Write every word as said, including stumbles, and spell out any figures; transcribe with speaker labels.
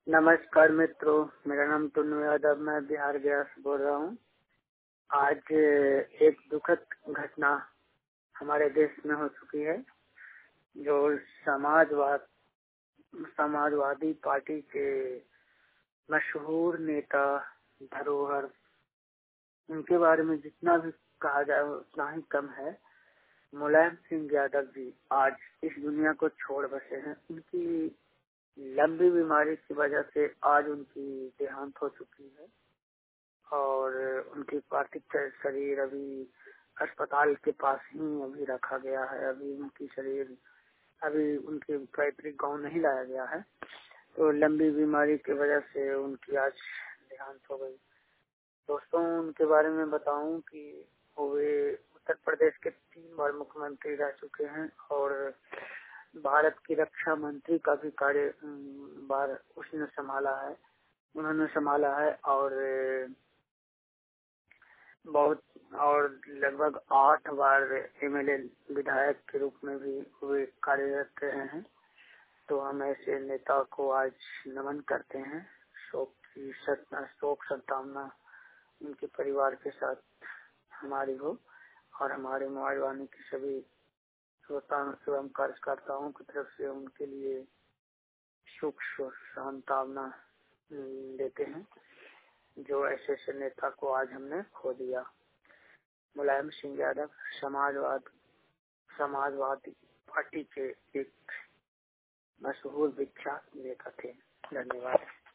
Speaker 1: नमस्कार मित्रों, मेरा नाम टुन्नू यादव, मैं बिहार गया से बोल रहा हूँ। आज एक दुखद घटना हमारे देश में हो चुकी है। जो समाजवाद समाजवादी पार्टी के मशहूर नेता धरोहर, उनके बारे में जितना भी कहा जाए उतना ही कम है। मुलायम सिंह यादव जी आज इस दुनिया को छोड़ बसे हैं। उनकी लंबी बीमारी की वजह से आज उनकी देहांत हो चुकी है और उनकी पार्थिव शरीर अभी अस्पताल के पास ही अभी रखा गया है। अभी उनकी शरीर अभी उनके पैतृक गांव नहीं लाया गया है, तो लंबी बीमारी की वजह से उनकी आज देहांत हो गई। दोस्तों, उनके बारे में बताऊं कि वे उत्तर प्रदेश के तीन बार मुख्यमंत्री रह चुके हैं और भारत की रक्षा मंत्री का भी कार्य बार उसने संभाला है उन्होंने संभाला है और बहुत और लगभग आठ बार एमएलए विधायक के रूप में भी वे कार्यरत रहे हैं। तो हम ऐसे नेता को आज नमन करते हैं। शोक की शोक संतावना उनके परिवार के साथ हमारी हो और हमारे मोबाइल वाणी की सभी श्रोता एवं कार्यकर्ताओं की तरफ से उनके लिए सुख सांत्वना देते हैं, जो ऐसे ऐसे नेता को आज हमने खो दिया। मुलायम सिंह यादव समाजवाद समाजवादी पार्टी के एक मशहूर विख्यात नेता थे। धन्यवाद।